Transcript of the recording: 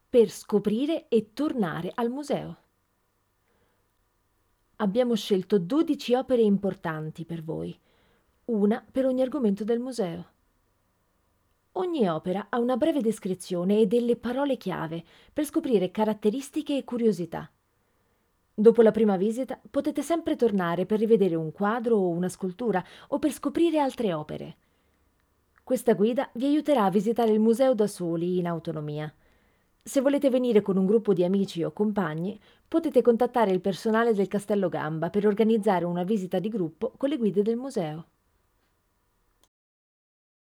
per scoprire e tornare al museo. Abbiamo scelto 12 opere importanti per voi, una per ogni argomento del museo. Ogni opera ha una breve descrizione e delle parole chiave per scoprire caratteristiche e curiosità. Dopo la prima visita potete sempre tornare per rivedere un quadro o una scultura o per scoprire altre opere. Questa guida vi aiuterà a visitare il museo da soli, in autonomia. Se volete venire con un gruppo di amici o compagni, potete contattare il personale del Castello Gamba per organizzare una visita di gruppo con le guide del museo.